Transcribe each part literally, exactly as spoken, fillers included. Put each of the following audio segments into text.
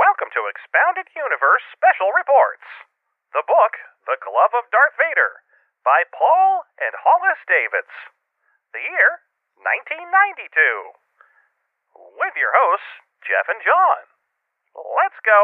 Welcome to Expounded Universe Special Reports. The book, The Glove of Darth Vader, by Paul and Hollis Davids. The year, nineteen ninety-two. With your hosts, Jeff and John. Let's go.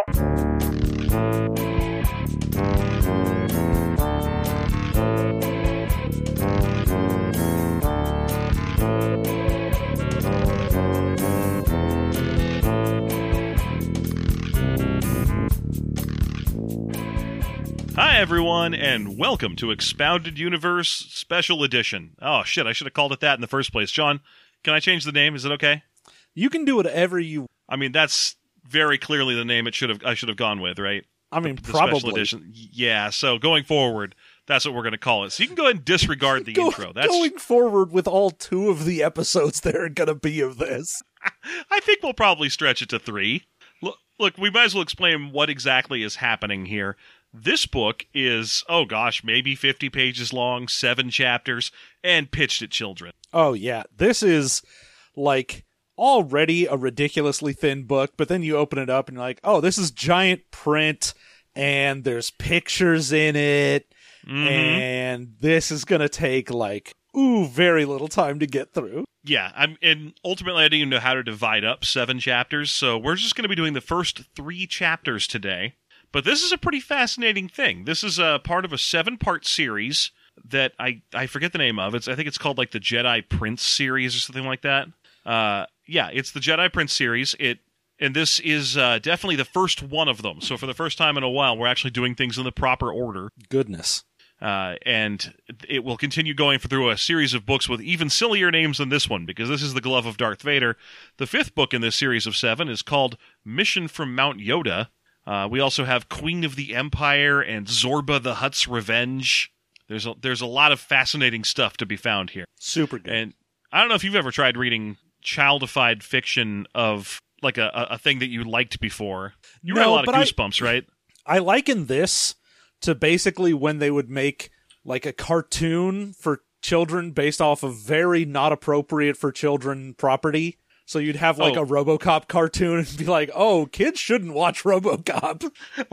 Hi, everyone, and welcome to Expounded Universe Special Edition. Oh, shit, I should have called it that in the first place. John, can I change the name? Is it okay? You can do whatever you... I mean, that's very clearly the name it should have. I should have gone with, right? I mean, the, the probably. Special Edition. Yeah, so going forward, that's what we're going to call it. So you can go ahead and disregard the Go, intro. That's Going forward with all two of the episodes there are going to be of this. I think we'll probably stretch it to three. Look, look, we might as well explain what exactly is happening here. This book is, oh gosh, maybe fifty pages long, seven chapters, and pitched at children. Oh, yeah. This is, like, already a ridiculously thin book, but then you open it up and you're like, oh, this is giant print, and there's pictures in it, Mm-hmm. and this is going to take, like, ooh, very little time to get through. Yeah, I'm, and ultimately I didn't even know how to divide up seven chapters, so we're just going to be doing the first three chapters today. But this is a pretty fascinating thing. This is a part of a seven-part series that I, I forget the name of. It's I think it's called like the Jedi Prince series or something like that. Uh, yeah, it's the Jedi Prince series. It and this is uh, definitely the first one of them. So for the first time in a while, we're actually doing things in the proper order. Goodness. Uh, and it will continue going through a series of books with even sillier names than this one, because this is The Glove of Darth Vader. The fifth book in this series of seven is called Mission from Mount Yoda. Uh, we also have Queen of the Empire and Zorba the Hutt's Revenge. There's a, there's a lot of fascinating stuff to be found here. Super good. And I don't know if you've ever tried reading childified fiction of like a, a, a thing that you liked before. You read a No, lot of but I- Goosebumps, right? I liken this to basically when they would make like a cartoon for children based off of very not appropriate for children property. So you'd have like Oh. a RoboCop cartoon and be like, oh, kids shouldn't watch RoboCop.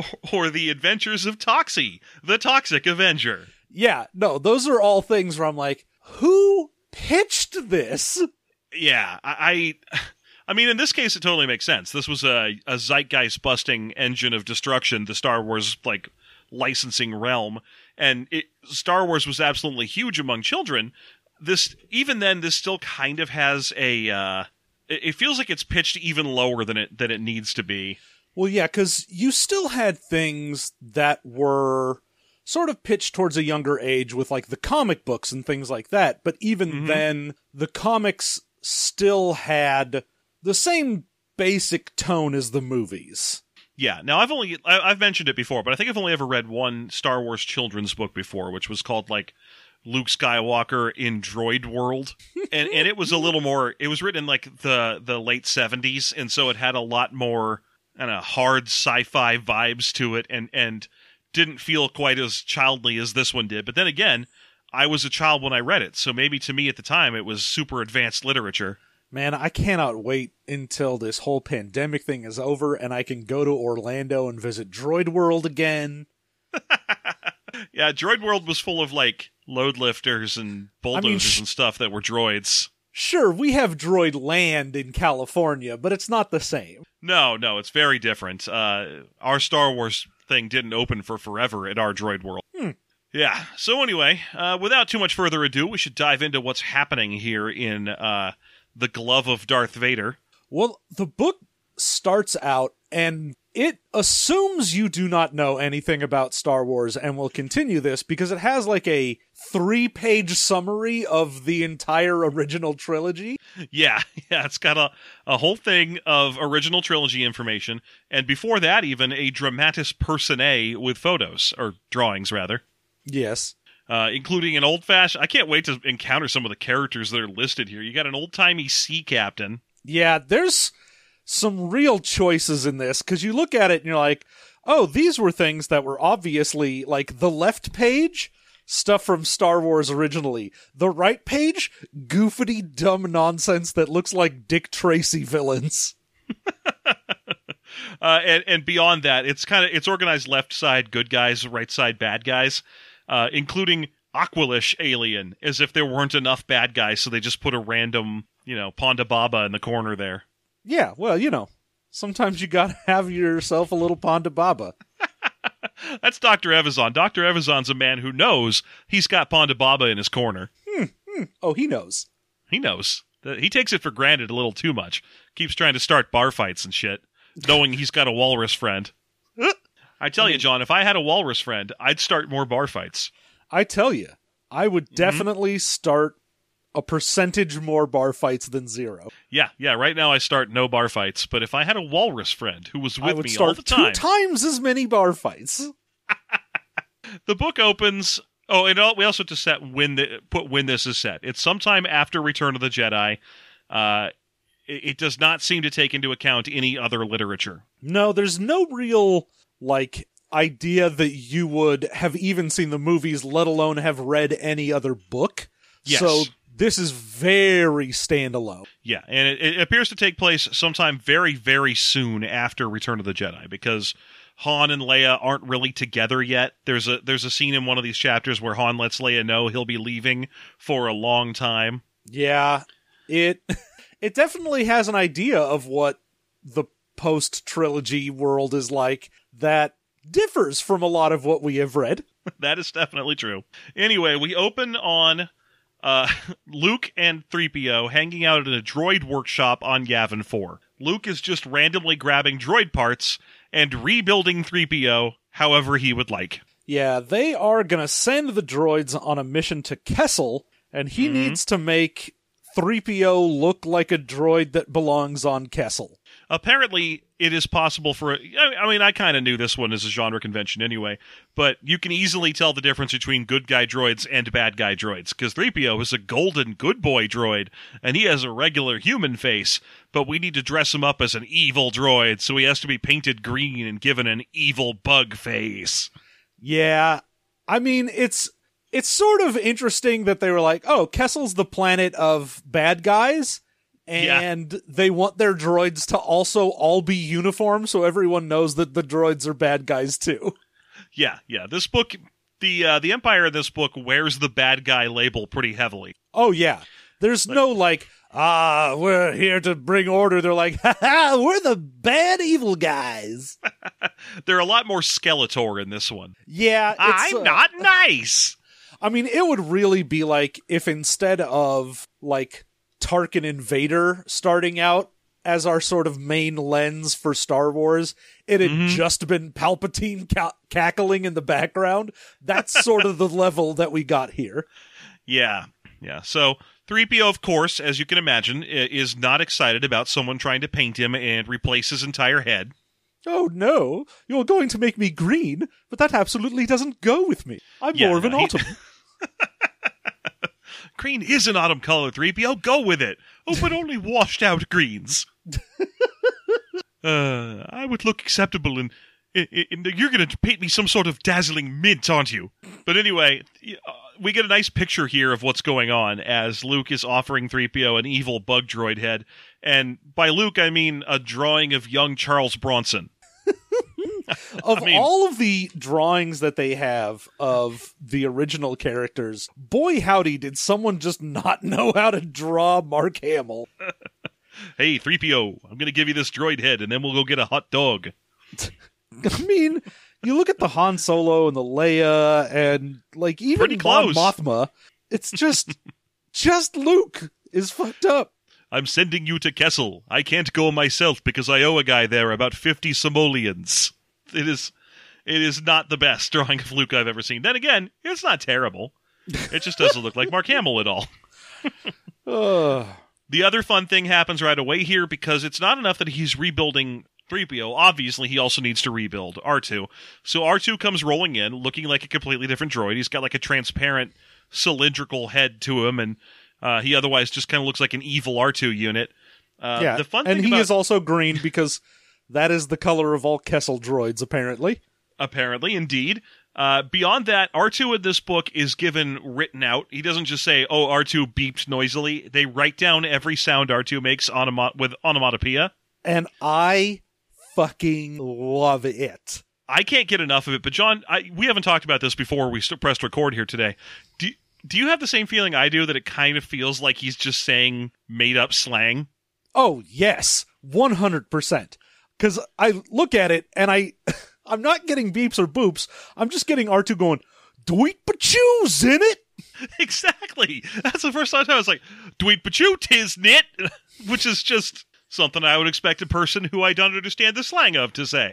Or The Adventures of Toxie, the Toxic Avenger. Yeah, no, those are all things where I'm like, who pitched this? Yeah, I, I, I mean, in this case, it totally makes sense. This was a, a zeitgeist-busting engine of destruction, the Star Wars, like, licensing realm, and it, Star Wars was absolutely huge among children. This, even then, this still kind of has a, uh, it, it feels like it's pitched even lower than it, than it needs to be. Well, yeah, because you still had things that were sort of pitched towards a younger age with like the comic books and things like that, but even Mhm. then, the comics still had the same basic tone as the movies. Yeah, now I've only, I, I've mentioned it before, but I think I've only ever read one Star Wars children's book before, which was called, like, Luke Skywalker in Droid World. And and it was a little more, it was written in, like, the, the late seventies, and so it had a lot more, kind of hard sci-fi vibes to it, and, and didn't feel quite as childly as this one did. But then again, I was a child when I read it, so maybe to me at the time it was super advanced literature. Man, I cannot wait until this whole pandemic thing is over and I can go to Orlando and visit Droid World again. Yeah, Droid World was full of, like, load lifters and bulldozers sh- and stuff that were droids. Sure, we have Droid Land in California, but it's not the same. No, no, it's very different. Uh, our Star Wars thing didn't open for forever at our Droid World. Hmm. Yeah, so anyway, uh, without too much further ado, we should dive into what's happening here in uh, The Glove of Darth Vader. Well, the book starts out and it assumes you do not know anything about Star Wars and will continue this because it has like a three-page summary of the entire original trilogy. Yeah, yeah, it's got a, a whole thing of original trilogy information, and before that even a dramatis personae with photos, or drawings rather. Yes. Uh, including an old-fashioned... I can't wait to encounter some of the characters that are listed here. You got an old-timey sea captain. Yeah, there's some real choices in this, because you look at it and you're like, oh, these were things that were obviously, like, the left page, stuff from Star Wars originally. The right page, goofity, dumb nonsense that looks like Dick Tracy villains. Uh, and, and beyond that, it's kind of it's organized left side good guys, right side bad guys, uh, including Aqualish alien, as if there weren't enough bad guys, so they just put a random, you know, Ponda Baba in the corner there. Yeah, well, you know, sometimes you gotta have yourself a little Ponda Baba. That's Doctor Evazan. Doctor Evazan's a man who knows he's got Ponda Baba in his corner. Hmm, hmm. Oh, he knows. He knows. He takes it for granted a little too much. Keeps trying to start bar fights and shit, knowing he's got a walrus friend. I tell you, John, if I had a walrus friend, I'd start more bar fights. I tell you, I would Mm-hmm. definitely start a percentage more bar fights than zero. Yeah, yeah, right now I start no bar fights, but if I had a walrus friend who was I with would me start all the time... two times as many bar fights. The book opens... Oh, and we also have to set when the, put when this is set. It's sometime after Return of the Jedi. Uh, it, it does not seem to take into account any other literature. No, there's no real, like, idea that you would have even seen the movies, let alone have read any other book. Yes. So this is very standalone. Yeah, and it, it appears to take place sometime very, very soon after Return of the Jedi, because Han and Leia aren't really together yet. There's a there's a scene in one of these chapters where Han lets Leia know he'll be leaving for a long time. Yeah, it it definitely has an idea of what the post-trilogy world is like that differs from a lot of what we have read. That is definitely true. Anyway, we open on uh, Luke and three P O hanging out in a droid workshop on Yavin four. Luke is just randomly grabbing droid parts and rebuilding three P O however he would like. Yeah, they are going to send the droids on a mission to Kessel, and he Mhm. needs to make three P O look like a droid that belongs on Kessel. Apparently, it is possible for... A, I mean, I kind of knew this one as a genre convention anyway, but you can easily tell the difference between good guy droids and bad guy droids, because three P O is a golden good boy droid, and he has a regular human face, but we need to dress him up as an evil droid, so he has to be painted green and given an evil bug face. Yeah, I mean, it's it's sort of interesting that they were like, oh, Kessel's the planet of bad guys, and yeah. they want their droids to also all be uniform so everyone knows that the droids are bad guys too. Yeah, yeah. This book, the uh, the Empire in this book wears the bad guy label pretty heavily. Oh, yeah. There's like, no like, ah, we're here to bring order. They're like, ha ha, we're the bad evil guys. They're a lot more Skeletor in this one. Yeah. I'm uh, not nice. I mean, it would really be like if instead of like Tarkin and Vader starting out as our sort of main lens for Star Wars, it had mm-hmm. just been Palpatine ca- cackling in the background. That's sort of the level that we got here. Yeah, yeah. So three P O, of course, as you can imagine, is not excited about someone trying to paint him and replace his entire head. Oh no, you're going to make me green, but that absolutely doesn't go with me. I'm yeah, more of an no, he... autumn. Green is an autumn color, three P O. Go with it. Oh, but only washed out greens. uh, I would look acceptable in, in, in, in you're going to paint me some sort of dazzling mint, aren't you? But anyway, uh, we get a nice picture here of what's going on as Luke is offering three P O an evil bug droid head. And by Luke, I mean a drawing of young Charles Bronson. Of I mean, all of the drawings that they have of the original characters, boy howdy did someone just not know how to draw Mark Hamill. Hey, three P O, I'm going to give you this droid head, and then we'll go get a hot dog. I mean, you look at the Han Solo and the Leia, and like even Pretty close. Mon Mothma, it's just, just Luke is fucked up. I'm sending you to Kessel. I can't go myself because I owe a guy there about fifty simoleons. It is it is not the best drawing of Luke I've ever seen. Then again, it's not terrible. It just doesn't look like Mark Hamill at all. uh. The other fun thing happens right away here because it's not enough that he's rebuilding three P O. Obviously, he also needs to rebuild R two. So R two comes rolling in, looking like a completely different droid. He's got like a transparent cylindrical head to him, and uh, he otherwise just kind of looks like an evil R two unit. Uh, yeah, the fun and thing he about- is also green because that is the color of all Kessel droids, apparently. Apparently, indeed. Uh, beyond that, R two in this book is given written out. He doesn't just say, oh, R two beeped noisily. They write down every sound R two makes onomat- with onomatopoeia. And I fucking love it. I can't get enough of it, but John, I, we haven't talked about this before we st- pressed record here today. Do, do you have the same feeling I do, that it kind of feels like he's just saying made-up slang? Oh, yes, one hundred percent. Because I look at it, and I, I'm not getting beeps or boops. I'm just getting R two going, Dweet Pachoo's in it! Exactly! That's the first time I was like, Dweet Pachoo, tisn't, which is just something I would expect a person who I don't understand the slang of to say.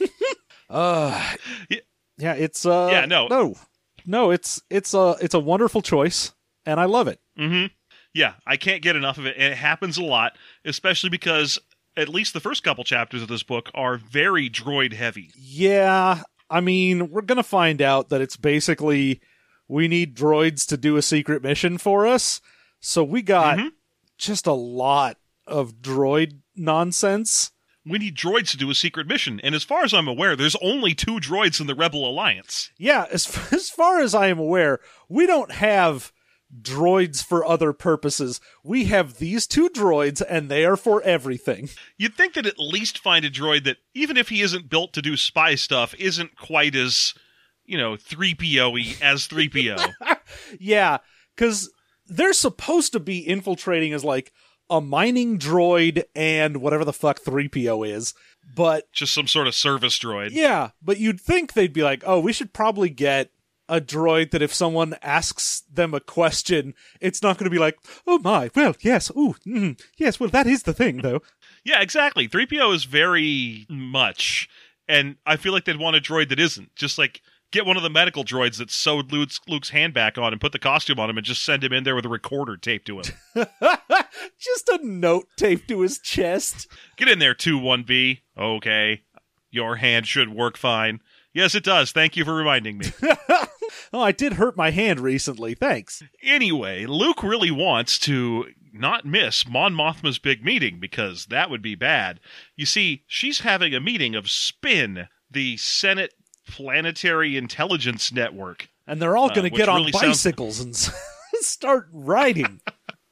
Uh, yeah. yeah, it's uh, yeah, no, no, no, it's it's a it's a wonderful choice, and I love it. Mm-hmm. Yeah, I can't get enough of it, and it happens a lot, especially because at least the first couple chapters of this book are very droid heavy. Yeah, I mean, we're gonna find out that it's basically we need droids to do a secret mission for us, so we got mm-hmm. just a lot of droid nonsense. We need droids to do a secret mission, and as far as I'm aware, there's only two droids in the Rebel Alliance. Yeah, as, as far as I am aware, we don't have droids for other purposes. We have these two droids, and they are for everything. You'd think that at least find a droid that, even if he isn't built to do spy stuff, isn't quite as, you know, three P O-y as three P O. Yeah, because they're supposed to be infiltrating as, like, a mining droid and whatever the fuck three P O is, but... Just some sort of service droid. Yeah, but you'd think they'd be like, oh, we should probably get a droid that if someone asks them a question, it's not going to be like, oh my, well, yes, ooh, mm, yes, well, that is the thing, though. Yeah, exactly. three P O is very much, and I feel like they'd want a droid that isn't. Just like, get one of the medical droids that sewed Luke's, Luke's hand back on and put the costume on him and just send him in there with a recorder taped to him. Just a note taped to his chest. Get in there, two one B. Okay. Your hand should work fine. Yes, it does. Thank you for reminding me. Oh, I did hurt my hand recently. Thanks. Anyway, Luke really wants to not miss Mon Mothma's big meeting, because that would be bad. You see, she's having a meeting of SPIN, the Senate Planetary Intelligence Network. And they're all going to uh, get on really bicycles sounds... and start riding.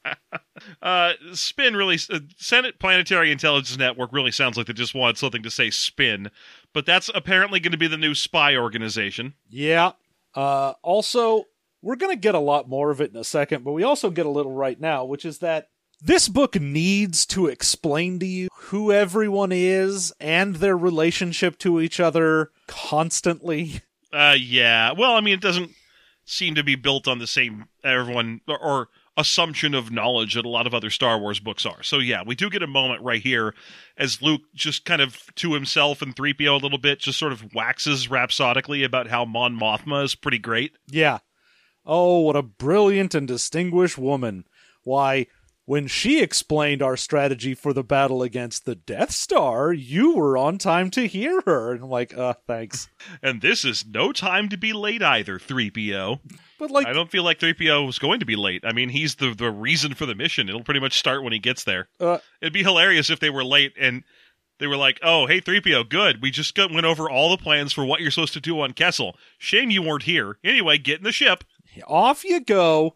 uh, SPIN really... Uh, Senate Planetary Intelligence Network really sounds like they just wanted something to say spin. But that's apparently going to be the new spy organization. Yeah. Uh, also, we're going to get a lot more of it in a second, but we also get a little right now, which is that this book needs to explain to you who everyone is and their relationship to each other constantly. Uh, yeah. Well, I mean, it doesn't seem to be built on the same everyone or, or assumption of knowledge that a lot of other Star Wars books are. So yeah, we do get a moment right here as Luke just kind of to himself and three P O a little bit just sort of waxes rhapsodically about how Mon Mothma is pretty great. Yeah. Oh, what a brilliant and distinguished woman. Why, when she explained our strategy for the battle against the Death Star, you were on time to hear her. And I'm like, uh, thanks. And this is no time to be late either, three P O. But like, I don't feel like three P O was going to be late. I mean, he's the, the reason for the mission. It'll pretty much start when he gets there. Uh, It'd be hilarious if they were late and they were like, oh, hey, three P O, good. We just got, went over all the plans for what you're supposed to do on Kessel. Shame you weren't here. Anyway, get in the ship. Off you go.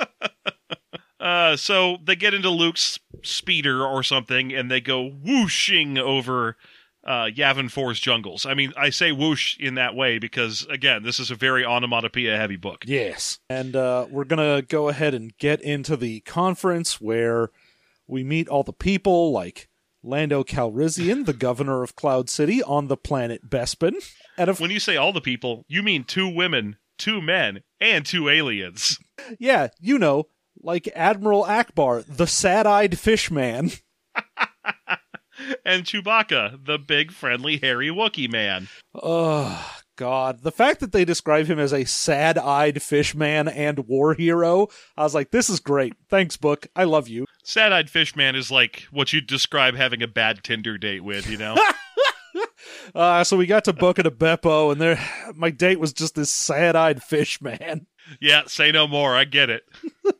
uh, so they get into Luke's speeder or something, and they go whooshing over uh, Yavin four's jungles. I mean, I say whoosh in that way because, again, this is a very onomatopoeia-heavy book. Yes. And uh, we're going to go ahead and get into the conference where we meet all the people, like Lando Calrissian, the governor of Cloud City on the planet Bespin. And if- when you say all the people, you mean two women, two men, and two aliens. Yeah, you know, like Admiral Akbar, the sad-eyed fish man. And Chewbacca, the big, friendly, hairy Wookiee man. Oh, God. The fact that they describe him as a sad-eyed fish man and war hero, I was like, this is great. Thanks, book. I love you. Sad-eyed fish man is like what you'd describe having a bad Tinder date with, you know? uh, so we got to Boca de Beppo, and there, my date was just this sad-eyed fish man. Yeah, say no more. I get it.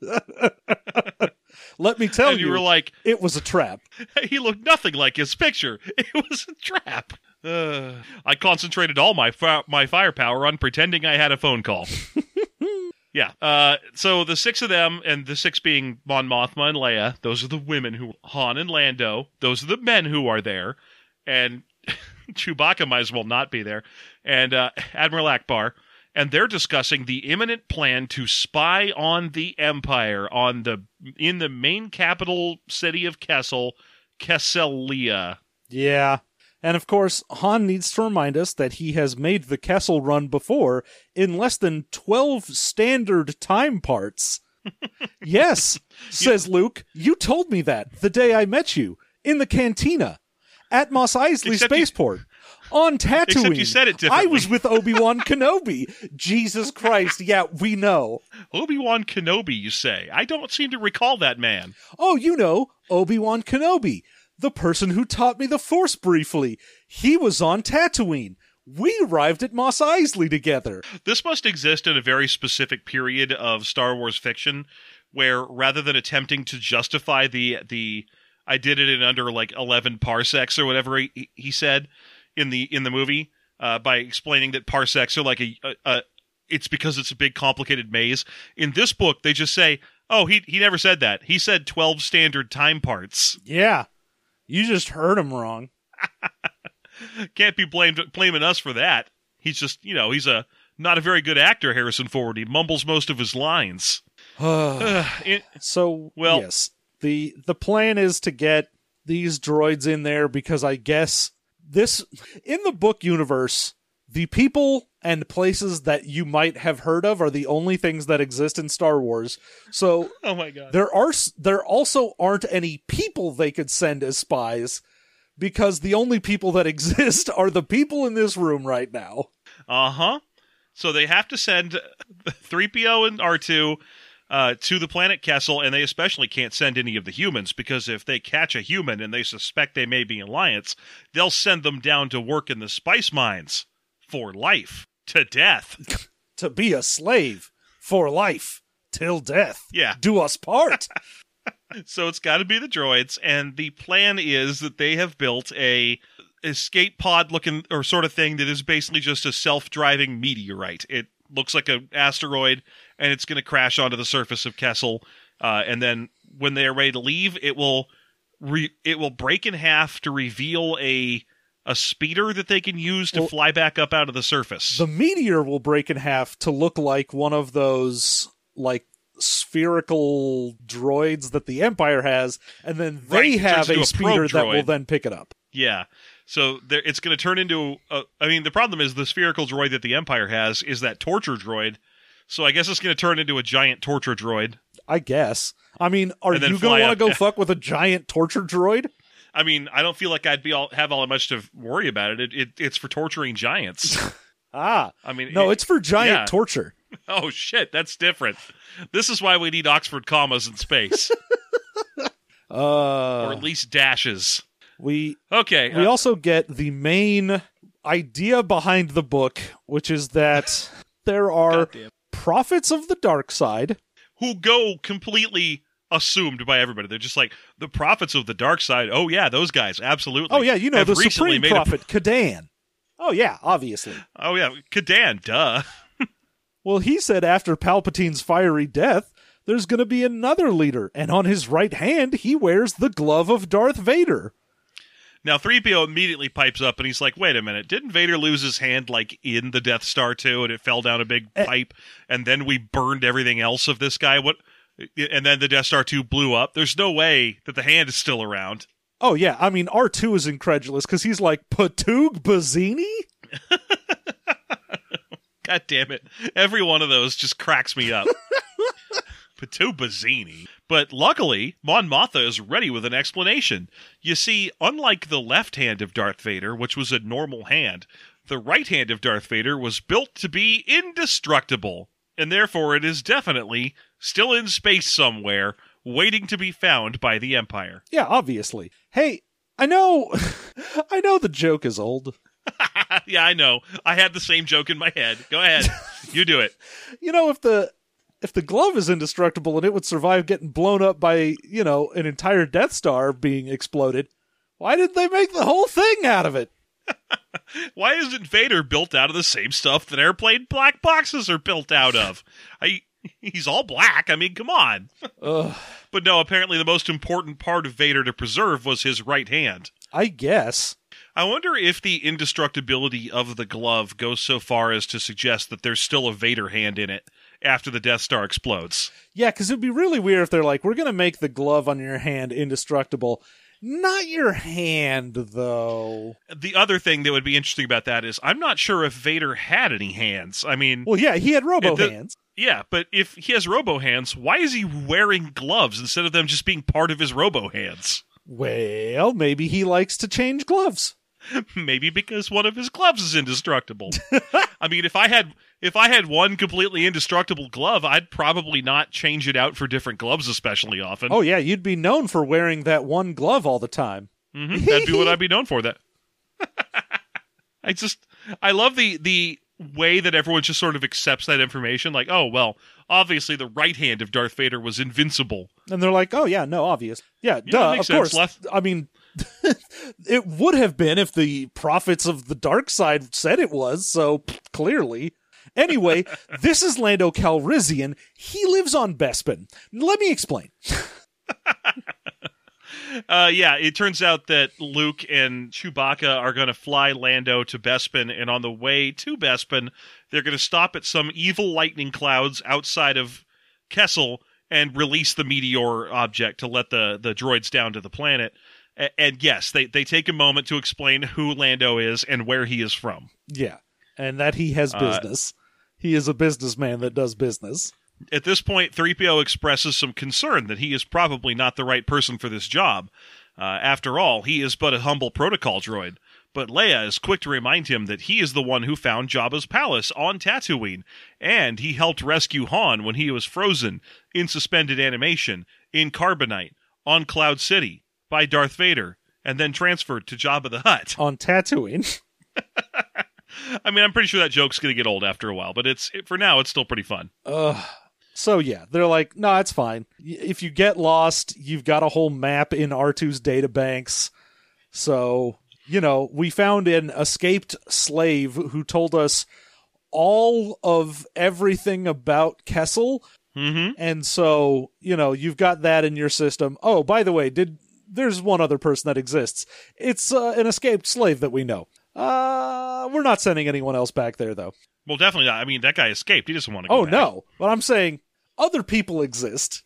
Let me tell and you, you were like, it was a trap. He looked nothing like his picture. It was a trap. Uh, I concentrated all my fi- my firepower on pretending I had a phone call. Yeah. Uh, so the six of them, and the six being Mon Mothma and Leia, those are the women who Han and Lando. Those are the men who are there, and Chewbacca might as well not be there, and uh, Admiral Akbar, and they're discussing the imminent plan to spy on the Empire on the in the main capital city of Kessel, Kesselia. Yeah. And of course, Han needs to remind us that he has made the Kessel run before in less than twelve standard time parts. Yes, says Luke, you told me that the day I met you, in the cantina, at Mos Eisley Except Spaceport, you, on Tatooine. Except you said it differently. I was with Obi-Wan Kenobi. Jesus Christ, yeah, we know. Obi-Wan Kenobi, you say? I don't seem to recall that man. Oh, you know, Obi-Wan Kenobi, the person who taught me the Force briefly. He was on Tatooine. We arrived at Mos Eisley together. This must exist in a very specific period of Star Wars fiction, where rather than attempting to justify the the I did it in under like eleven parsecs or whatever he, he said in the in the movie uh, by explaining that parsecs are like a, a, a it's because it's a big complicated maze. In this book, they just say, "Oh, he he never said that. He said twelve standard time parts." Yeah, you just heard him wrong. Can't be blamed blaming us for that. He's just, you know, he's a not a very good actor, Harrison Ford. He mumbles most of his lines. uh, it, so, well, yes, the the plan is to get these droids in there because I guess this, in the book universe, the people and places that you might have heard of are the only things that exist in Star Wars. So, oh my God. There are there also aren't any people they could send as spies, because the only people that exist are the people in this room right now. Uh-huh. So they have to send three P O and R two uh, to the planet Kessel, and they especially can't send any of the humans, because if they catch a human and they suspect they may be in Alliance, they'll send them down to work in the spice mines for life, to death. To be a slave for life, till death. Yeah. Do us part. So it's got to be the droids, and the plan is that they have built a escape pod looking or sort of thing that is basically just a self-driving meteorite. It looks like an asteroid, and it's going to crash onto the surface of Kessel. Uh, and then when they are ready to leave, it will re- it will break in half to reveal a a speeder that they can use to well, fly back up out of the surface. The meteor will break in half to look like one of those like spherical droids that the Empire has, and then they right, have a, a speeder that will then pick it up. Yeah. So there, it's going to turn into... A, I mean, the problem is the spherical droid that the Empire has is that torture droid, so I guess it's going to turn into a giant torture droid. I guess. I mean, are you going to want to go fuck with a giant torture droid? I mean, I don't feel like I'd be all have all that much to worry about it. It, it it's for torturing giants. ah. I mean, no, it, it's for giant yeah. torture. Oh, shit, that's different. This is why we need Oxford commas in space. uh, or at least dashes. We okay. We uh, also get the main idea behind the book, which is that there are prophets of the dark side who go completely assumed by everybody. They're just like, the prophets of the dark side. Oh, yeah, those guys. Absolutely. Oh, yeah, you know, have the supreme made prophet, a... Kadan. Oh, yeah, obviously. Oh, yeah, Kadan, duh. Well, he said after Palpatine's fiery death, there's going to be another leader, and on his right hand, he wears the glove of Darth Vader. Now, three P O immediately pipes up, and he's like, wait a minute, didn't Vader lose his hand, like, in the Death Star, too, and it fell down a big uh, pipe, and then we burned everything else of this guy? What? And then the Death Star two blew up? There's no way that the hand is still around. Oh, yeah, I mean, R two is incredulous, because he's like, Patug Bazzini? God damn it. Every one of those just cracks me up. Pitu Bazzini. But luckily, Mon Mothma is ready with an explanation. You see, unlike the left hand of Darth Vader, which was a normal hand, the right hand of Darth Vader was built to be indestructible, and therefore it is definitely still in space somewhere, waiting to be found by the Empire. Yeah, obviously. Hey, I know, I know the joke is old. Yeah, I know. I had the same joke in my head. Go ahead. You do it. You know, if the if the glove is indestructible and it would survive getting blown up by, you know, an entire Death Star being exploded, why did they make the whole thing out of it? Why isn't Vader built out of the same stuff that airplane black boxes are built out of? I, he's all black. I mean, come on. Ugh. But no, apparently the most important part of Vader to preserve was his right hand. I guess. I wonder if the indestructibility of the glove goes so far as to suggest that there's still a Vader hand in it after the Death Star explodes. Yeah, because it'd be really weird if they're like, we're going to make the glove on your hand indestructible. Not your hand, though. The other thing that would be interesting about that is I'm not sure if Vader had any hands. I mean... Well, yeah, he had robo the, hands. Yeah, but if he has robo hands, why is he wearing gloves instead of them just being part of his robo hands? Well, maybe he likes to change gloves. Maybe because one of his gloves is indestructible. I mean, if I had if I had one completely indestructible glove, I'd probably not change it out for different gloves especially often. Oh, yeah, you'd be known for wearing that one glove all the time. Mm-hmm. That'd be what I'd be known for. That. I just, I love the the way that everyone just sort of accepts that information. Like, oh, well, obviously the right hand of Darth Vader was invincible. And they're like, oh, yeah, no, obvious. Yeah, Yeah, duh, makes of sense. course. Left- I mean... it would have been if the prophets of the dark side said it was, so pff, clearly. Anyway, this is Lando Calrissian. He lives on Bespin. Let me explain. uh, yeah, it turns out that Luke and Chewbacca are going to fly Lando to Bespin, and on the way to Bespin, they're going to stop at some evil lightning clouds outside of Kessel and release the meteor object to let the, the droids down to the planet. And yes, they, they take a moment to explain who Lando is and where he is from. Yeah, and that he has business. Uh, he is a businessman that does business. At this point, three P O expresses some concern that he is probably not the right person for this job. Uh, after all, he is but a humble protocol droid. But Leia is quick to remind him that he is the one who found Jabba's palace on Tatooine, and he helped rescue Han when he was frozen, in suspended animation, in Carbonite, on Cloud City, by Darth Vader, and then transferred to Jabba the Hutt. On Tatooine. I mean, I'm pretty sure that joke's going to get old after a while, but it's it, for now, it's still pretty fun. Ugh. So yeah, they're like, no, it's fine. If you get lost, you've got a whole map in R two's databanks. So, you know, we found an escaped slave who told us all of everything about Kessel. Mm-hmm. And so, you know, you've got that in your system. Oh, by the way, did there's one other person that exists. It's uh, an escaped slave that we know. Uh, we're not sending anyone else back there, though. Well, definitely not. I mean, that guy escaped. He doesn't want to go Oh, back. no. But I'm saying other people exist.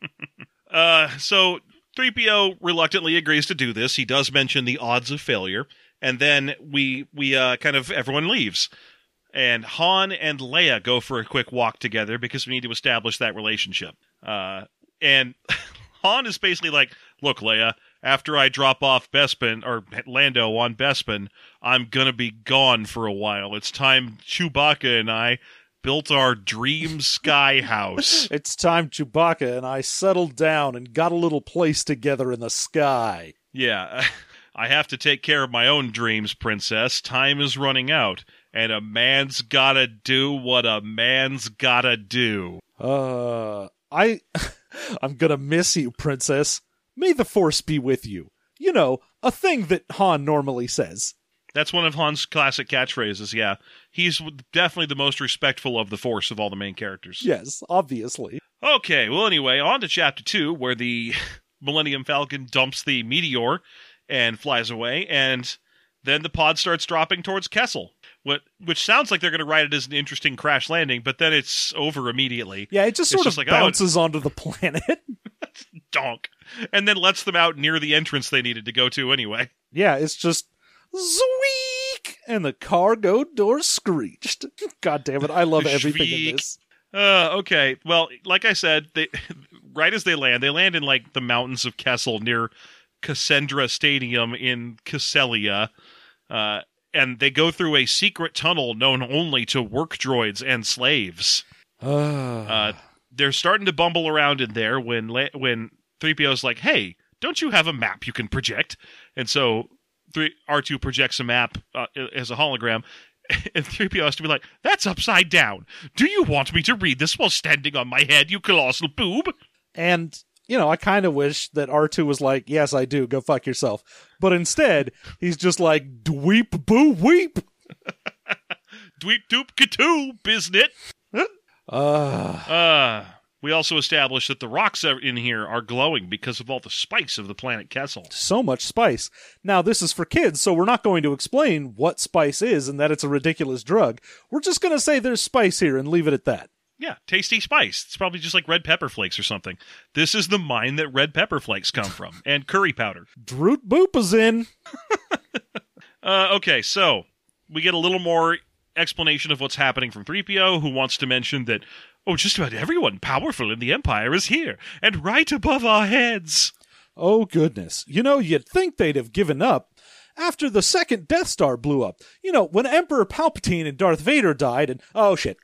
uh, so three P O reluctantly agrees to do this. He does mention the odds of failure. And then we, we uh, kind of, everyone leaves. And Han and Leia go for a quick walk together because we need to establish that relationship. Uh, and Han is basically like, look, Leia, after I drop off Bespin, or Lando on Bespin, I'm going to be gone for a while. It's time Chewbacca and I built our dream sky house. It's time Chewbacca and I settled down and got a little place together in the sky. Yeah, I have to take care of my own dreams, princess. Time is running out. And a man's gotta do what a man's gotta do. Uh, I, I'm gonna miss you, princess. May the Force be with you. You know, a thing that Han normally says. That's one of Han's classic catchphrases, yeah. He's definitely the most respectful of the Force of all the main characters. Yes, obviously. Okay, well anyway, on to Chapter two, where the Millennium Falcon dumps the meteor and flies away, and then the pod starts dropping towards Kessel. What, which sounds like they're going to write it as an interesting crash landing, but then it's over immediately. Yeah, it just sort just of like, bounces oh, onto the planet. Donk. And then lets them out near the entrance they needed to go to anyway. Yeah, it's just Zweek! And the cargo door screeched. God damn it, I love everything in this. Uh, okay, well, like I said, they right as they land, they land in like the mountains of Kessel near Cassandra Stadium in Kesselia. Uh, and they go through a secret tunnel known only to work droids and slaves. uh, they're starting to bumble around in there when when three P O's like, hey, don't you have a map you can project? And so R two projects a map uh, as a hologram, and three P O has to be like, that's upside down. Do you want me to read this while standing on my head, you colossal boob? And, you know, I kind of wish that R two was like, yes, I do, go fuck yourself. But instead, he's just like, dweep boo weep. Dweep doop katoo, biznit. Uh, uh, We also established that the rocks in here are glowing because of all the spice of the planet Kessel. So much spice. Now, this is for kids, so we're not going to explain what spice is and that it's a ridiculous drug. We're just going to say there's spice here and leave it at that. Yeah, tasty spice. It's probably just like red pepper flakes or something. This is the mine that red pepper flakes come from, and curry powder. Droot Boop is in. uh, okay, so we get a little more explanation of what's happening from three P O, who wants to mention that, oh, just about everyone powerful in the Empire is here, and right above our heads. Oh, goodness. You know, you'd think they'd have given up after the second Death Star blew up. You know, when Emperor Palpatine and Darth Vader died, and... Oh, shit.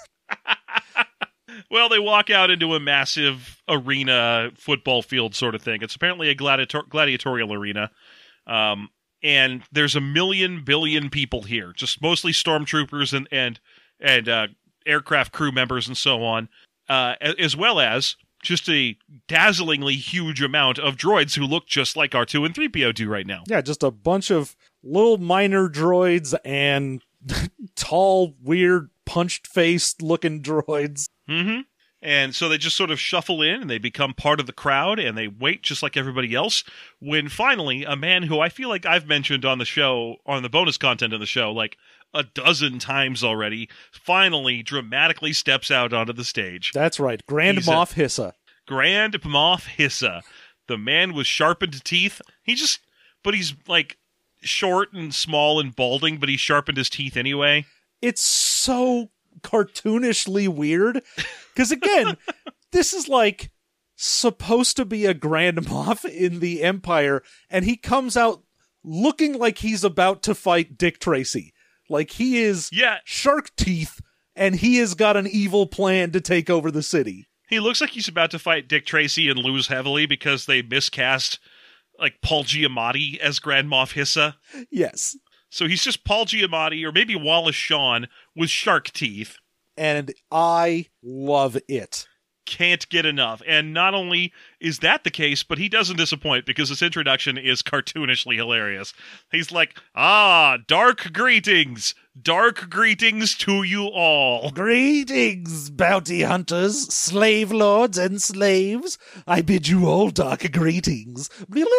Well, they walk out into a massive arena, football field sort of thing. It's apparently a gladiator- gladiatorial arena. Um, and there's a million billion people here, just mostly stormtroopers and and, and uh, aircraft crew members and so on, uh, as well as just a dazzlingly huge amount of droids who look just like R two and three P O do right now. Yeah, just a bunch of little minor droids and tall, weird, punched-faced looking droids. Mm-hmm. And so they just sort of shuffle in and they become part of the crowd and they wait just like everybody else when finally a man who I feel like I've mentioned on the show, on the bonus content of the show, like a dozen times already, finally dramatically steps out onto the stage. That's right. Grand He's Moff Hissa. Grand Moff Hissa. The man with sharpened teeth. He just, but he's like short and small and balding, but he sharpened his teeth anyway. It's so cartoonishly weird. Because again, this is like supposed to be a Grand Moff in the Empire, and he comes out looking like he's about to fight Dick Tracy. Like he is yeah. shark teeth, and he has got an evil plan to take over the city. He looks like he's about to fight Dick Tracy and lose heavily because they miscast like Paul Giamatti as Grand Moff Hissa. Yes. So he's just Paul Giamatti or maybe Wallace Shawn with shark teeth. And I love it. Can't get enough. And not only is that the case, but he doesn't disappoint because his introduction is cartoonishly hilarious. He's like, ah, dark greetings. Dark greetings to you all. Greetings, bounty hunters, slave lords, and slaves. I bid you all dark greetings.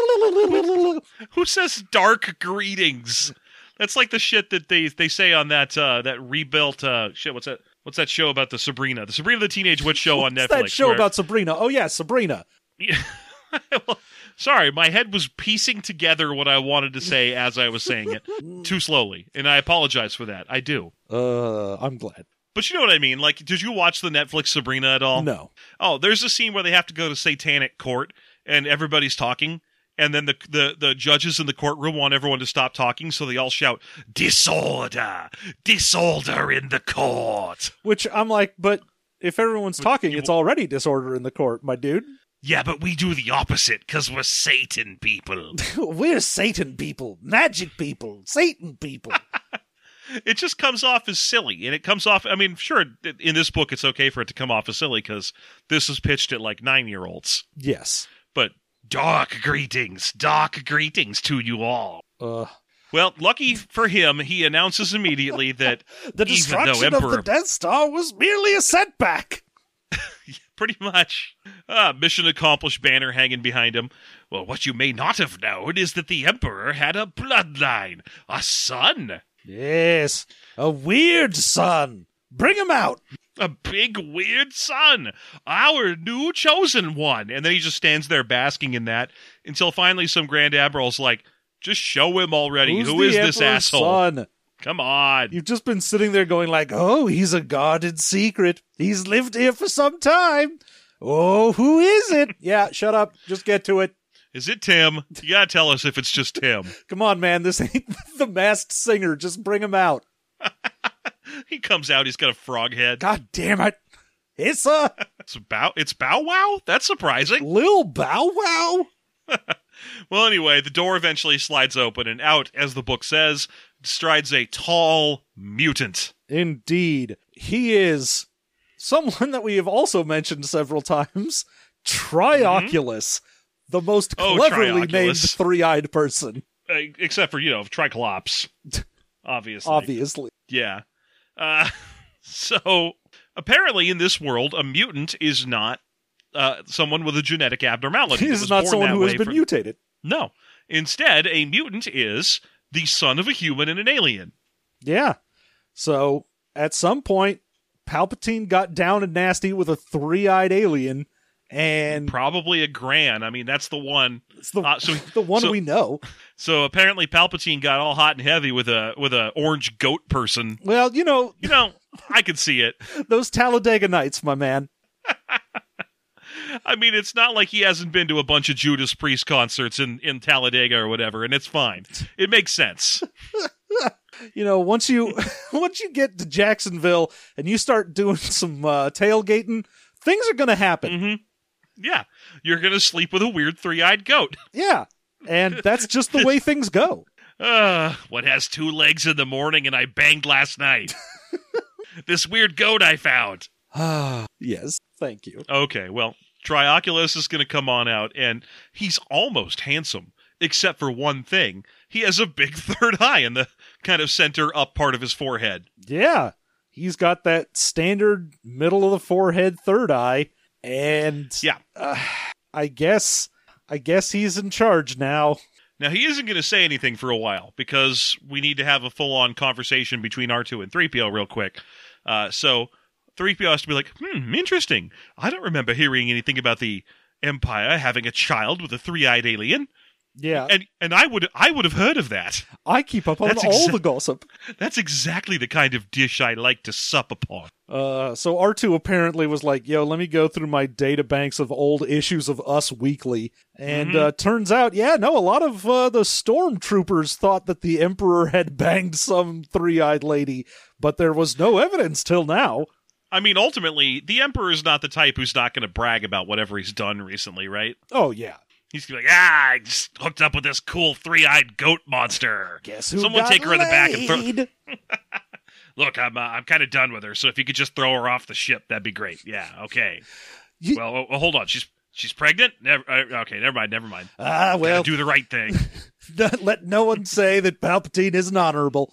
Who says dark greetings? That's like the shit that they, they say on that uh, that rebuilt uh, shit. What's that? What's that show about the Sabrina? The Sabrina the Teenage Witch show on Netflix. What's that show where... about Sabrina? Oh yeah, Sabrina. Yeah. Well, sorry, my head was piecing together what I wanted to say as I was saying it too slowly, and I apologize for that. I do. Uh, I'm glad. But you know what I mean? Like, did you watch the Netflix Sabrina at all? No. Oh, there's a scene where they have to go to satanic court, and everybody's talking. And then the, the the judges in the courtroom want everyone to stop talking, so they all shout, disorder! Disorder in the court! Which I'm like, but if everyone's talking, it's already disorder in the court, my dude. Yeah, but we do the opposite, because we're Satan people. We're Satan people, magic people, Satan people. It just comes off as silly, and it comes off, I mean, sure, in this book it's okay for it to come off as silly, because this is pitched at like nine-year-olds. Yes. But... dark greetings, dark greetings to you all. Uh, well, lucky for him, he announces immediately that the even destruction though Emperor, of the Death Star was merely a setback. Pretty much. Ah, mission accomplished banner hanging behind him. Well, what you may not have known is that the Emperor had a bloodline, a son. Yes, a weird son. Bring him out. A big, weird son. Our new chosen one. And then he just stands there basking in that until finally some Grand Admiral's like, just show him already. Who's Who the is this Emperor's asshole? Son? Come on. You've just been sitting there going like, oh, he's a guarded secret. He's lived here for some time. Oh, who is it? Yeah, shut up. Just get to it. Is it Tim? You gotta tell us if it's just Tim. Come on, man. This ain't the Masked Singer. Just bring him out. He comes out, he's got a frog head. God damn it. It's a... It's Bow, it's Bow Wow? That's surprising. Lil Bow Wow? Well, anyway, the door eventually slides open, and out, as the book says, strides a tall mutant. Indeed. He is someone that we have also mentioned several times, Trioculus, mm-hmm. the most oh, cleverly Trioculus. named three-eyed person. Uh, except for, you know, Triclops. Obviously. Obviously. Yeah. Uh, so, Apparently, in this world, a mutant is not uh, someone with a genetic abnormality. He that is was not born someone that who has way been from- mutated. No. Instead, a mutant is the son of a human and an alien. Yeah. So, at some point, Palpatine got down and nasty with a three-eyed alien, and Probably a Gran. I mean, that's the one. it's the, Uh, so- the one so- we know. So apparently, Palpatine got all hot and heavy with a with a orange goat person. Well, you know, You know, I could see it. those Talladega Nights, my man. I mean, it's not like he hasn't been to a bunch of Judas Priest concerts in, in Talladega or whatever, and it's fine. It makes sense. You know, once you once you get to Jacksonville and you start doing some uh, tailgating, things are going to happen. Mm-hmm. Yeah, you're going to sleep with a weird three-eyed goat. Yeah. And that's just the way things go. Uh, what has two legs in the morning and I banged last night? This weird goat I found. Yes, thank you. Okay, well, Trioculus is going to come on out, and he's almost handsome, except for one thing. He has a big third eye in the kind of center up part of his forehead. Yeah. He's got that standard middle of the forehead third eye, and Yeah. uh, I guess I guess he's in charge now. Now, he isn't going to say anything for a while, because we need to have a full-on conversation between R two and three P O real quick. Uh, so, three P O has to be like, hmm, interesting. I don't remember hearing anything about the Empire having a child with a three-eyed alien. Yeah. And and I would I would have heard of that. I keep up on That's all exa- the gossip. That's exactly the kind of dish I like to sup upon. Uh, so R two apparently was like, yo, let me go through my data banks of old issues of Us Weekly. And Mhm. uh, turns out, yeah, no, a lot of uh, the stormtroopers thought that the Emperor had banged some three-eyed lady, but there was no evidence till now. I mean, ultimately, the Emperor is not the type who's not going to brag about whatever he's done recently, right? Oh, yeah. He's going to be like, ah, I just hooked up with this cool three-eyed goat monster. Guess who Someone got take her in the back and throw... laid? Look, I'm uh, I'm kind of done with her, so if you could just throw her off the ship, that'd be great. Yeah, okay. You- Well, oh, oh, hold on. She's she's pregnant? Never, uh, okay, never mind, never mind. Ah, Gotta well, do the right thing. let no one say that Palpatine isn't honorable.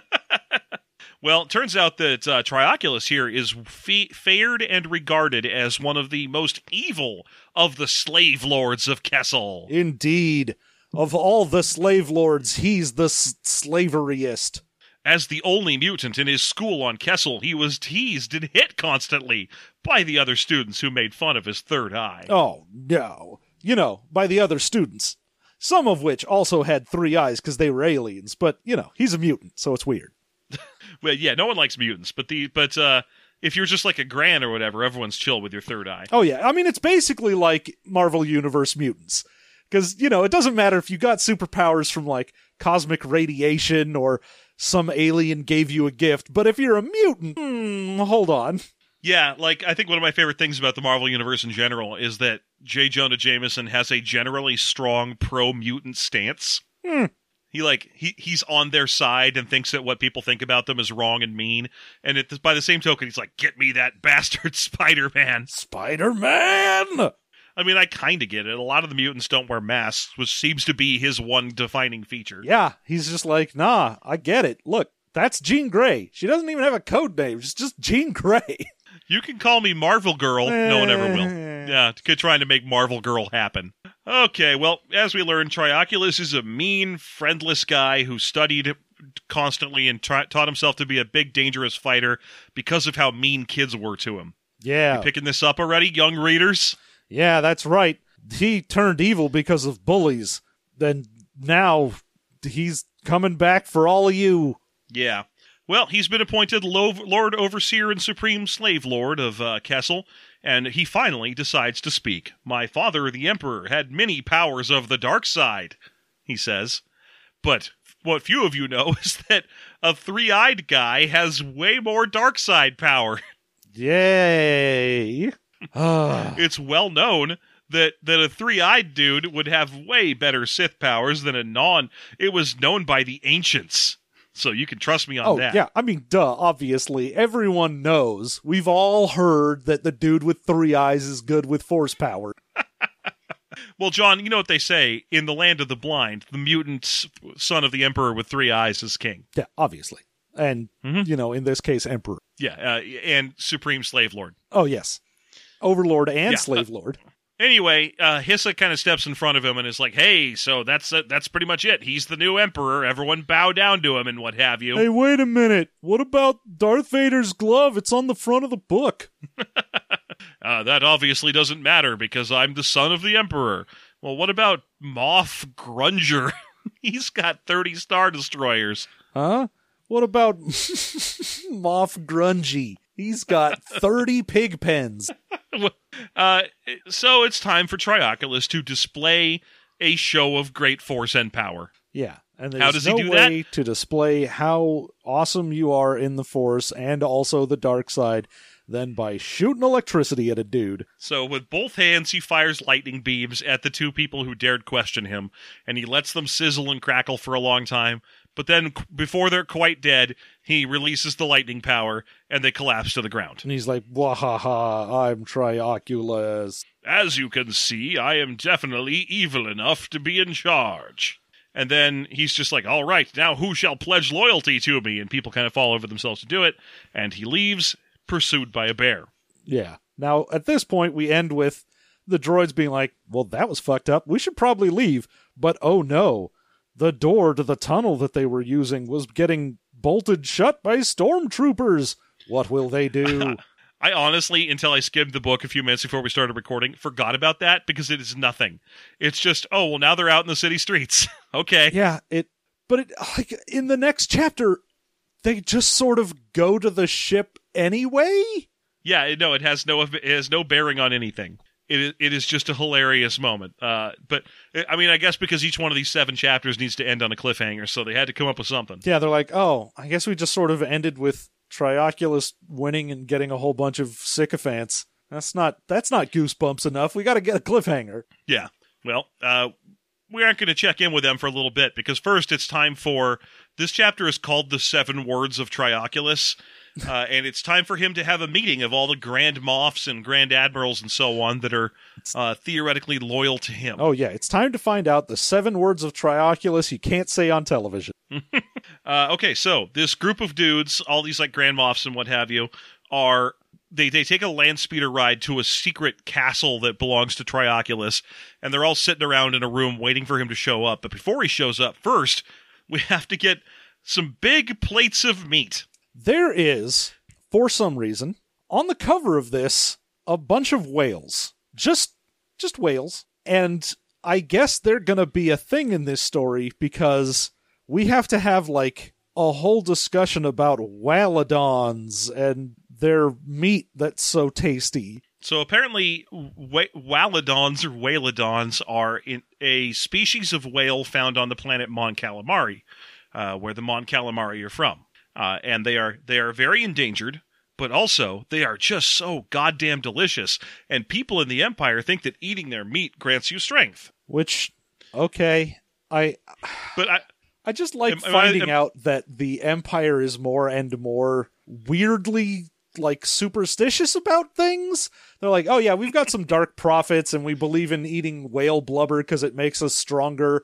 Well, it turns out that uh, Trioculus here is fe- feared and regarded as one of the most evil of the slave lords of Kessel. Indeed. Of all the slave lords, he's the s- slaveriest. As the only mutant in his school on Kessel, he was teased and hit constantly by the other students who made fun of his third eye. Oh, no. You know, by the other students. Some of which also had three eyes because they were aliens, but, you know, he's a mutant, so it's weird. Well, yeah, no one likes mutants, but the but uh, if you're just like a Gran or whatever, everyone's chill with your third eye. Oh, yeah. I mean, it's basically like Marvel Universe mutants. Because, you know, it doesn't matter if you got superpowers from, like, cosmic radiation or some alien gave you a gift, but if you're a mutant, hmm, hold on. Yeah, like, I think one of my favorite things about the Marvel Universe in general is that J. Jonah Jameson has a generally strong pro-mutant stance. Hmm. He, like, he he's on their side and thinks that what people think about them is wrong and mean. And it, by the same token, he's like, get me that bastard Spider-Man. Spider-Man! I mean, I kind of get it. A lot of the mutants don't wear masks, which seems to be his one defining feature. Yeah, he's just like, nah, I get it. Look, that's Jean Grey. She doesn't even have a code name. She's just Jean Grey. You can call me Marvel Girl. No one ever will. Yeah, trying to make Marvel Girl happen. Okay, well, as we learned, Trioculus is a mean, friendless guy who studied constantly and tra- taught himself to be a big, dangerous fighter because of how mean kids were to him. Yeah. You picking this up already, young readers? Yeah, that's right. He turned evil because of bullies. Then now he's coming back for all of you. Yeah. Well, he's been appointed Lo- Lord Overseer and Supreme Slave Lord of uh, Kessel, and he finally decides to speak. My father, the Emperor, had many powers of the dark side, he says. But what few of you know is that a three-eyed guy has way more dark side power. Yay. Ah. It's well known that, that a three-eyed dude would have way better Sith powers than a non. It was known by the ancients. So you can trust me on Oh, that. yeah. I mean, duh, obviously. Everyone knows. We've all heard that the dude with three eyes is good with force power. Well, John, you know what they say, in the land of the blind, the mutant son of the Emperor with three eyes is king. Yeah, obviously. And, Mhm. you know, in this case, emperor. Yeah, uh, and Supreme Slave Lord. Oh, yes. Overlord and Yeah, slave lord. Anyway, uh, Hissa kind of steps in front of him and is like, "Hey, so that's uh, that's pretty much it. He's the new emperor. Everyone bow down to him and what have you." Hey, wait a minute. What about Darth Vader's glove? It's on the front of the book. Uh, that obviously doesn't matter because I'm the son of the emperor. Well, what about Moff Grunger? He's got thirty Star Destroyers. Huh? What about Moff Grungy? He's got thirty pig pens. Uh, so it's time for Trioculus to display a show of great force and power. Yeah. And there's How does he no do way to display how awesome you are in the Force and also the dark side than by shooting electricity at a dude. So with both hands, he fires lightning beams at the two people who dared question him, and he lets them sizzle and crackle for a long time. But then, before they're quite dead, he releases the lightning power, and they collapse to the ground. And he's like, wahaha, I'm Trioculus. As you can see, I am definitely evil enough to be in charge. And then he's just like, all right, now who shall pledge loyalty to me? And people kind of fall over themselves to do it, and he leaves, pursued by a bear. Yeah. Now, at this point, we end with the droids being like, well, that was fucked up. We should probably leave. But oh no, the door to the tunnel that they were using was getting bolted shut by stormtroopers. What will they do? I honestly, until I skimmed the book a few minutes before we started recording, forgot about that because it is nothing. It's just, oh, well, now they're out in the city streets. Okay. Yeah, it. But it, like, in the next chapter, they just sort of go to the ship anyway? Yeah, no, it has no it has no bearing on anything. It is, it is just a hilarious moment. Uh, but, I mean, I guess because each one of these seven chapters needs to end on a cliffhanger, so they had to come up with something. Yeah, they're like, oh, I guess we just sort of ended with Trioculus winning and getting a whole bunch of sycophants. That's not that's not Goosebumps enough. We got to get a cliffhanger. Yeah. Well, uh, we aren't going to check in with them for a little bit, because first it's time for... This chapter is called The Seven Words of Trioculus, uh, and it's time for him to have a meeting of all the Grand Moffs and Grand Admirals and so on that are uh, theoretically loyal to him. Oh, yeah, it's time to find out the seven words of Trioculus you can't say on television. uh, okay, so this group of dudes, all these like Grand Moffs and what have you, are... They they take a land speeder ride to a secret castle that belongs to Trioculus, and they're all sitting around in a room waiting for him to show up. But before he shows up, first, we have to get some big plates of meat. There is, for some reason, on the cover of this, a bunch of whales. Just, just whales. And I guess they're gonna be a thing in this story, because we have to have, like, a whole discussion about Walladons and their meat that's so tasty. So apparently, wh- Walladons or Whaladons are in a species of whale found on the planet Mon Calamari, uh, where the Mon Calamari are from. Uh, and they are they are very endangered, but also they are just so goddamn delicious. And people in the Empire think that eating their meat grants you strength. Which, okay, I... But I... I just like am, am finding I, am, out that the Empire is more and more weirdly, like, superstitious about things. They're like, oh yeah, we've got some dark prophets and we believe in eating whale blubber because it makes us stronger.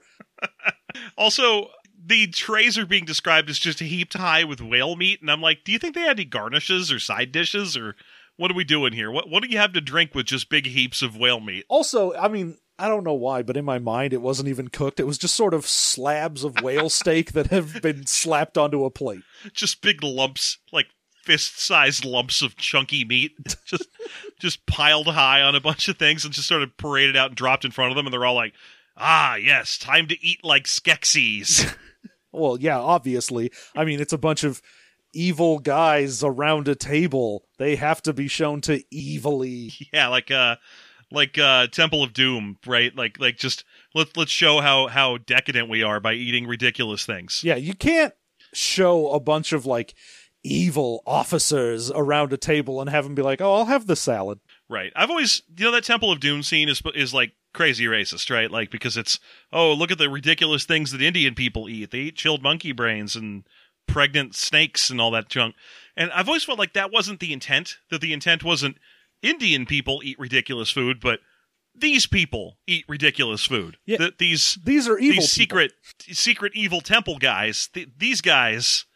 Also, the trays are being described as just heaped high with whale meat, and I'm like, do you think they had any garnishes or side dishes, or what are we doing here? What, what do you have to drink with just big heaps of whale meat? Also, I mean... I don't know why, but in my mind, it wasn't even cooked. It was just sort of slabs of whale steak that have been slapped onto a plate. Just big lumps, like fist-sized lumps of chunky meat, just just piled high on a bunch of things and just sort of paraded out and dropped in front of them, and they're all like, ah, yes, time to eat like Skeksis. Well, yeah, obviously. I mean, it's a bunch of evil guys around a table. They have to be shown to evilly. Yeah, like, uh... Like uh, Temple of Doom, right? Like, like just let's let's show how how decadent we are by eating ridiculous things. Yeah, you can't show a bunch of like evil officers around a table and have them be like, "Oh, I'll have the salad." Right. I've always, you know, that Temple of Doom scene is is like crazy racist, right? Like, because it's, oh, look at the ridiculous things that Indian people eat. They eat chilled monkey brains and pregnant snakes and all that junk. And I've always felt like that wasn't the intent. That the intent wasn't Indian people eat ridiculous food, but these people eat ridiculous food. Yeah, the, these these are evil these people. secret secret evil temple guys. Th- these guys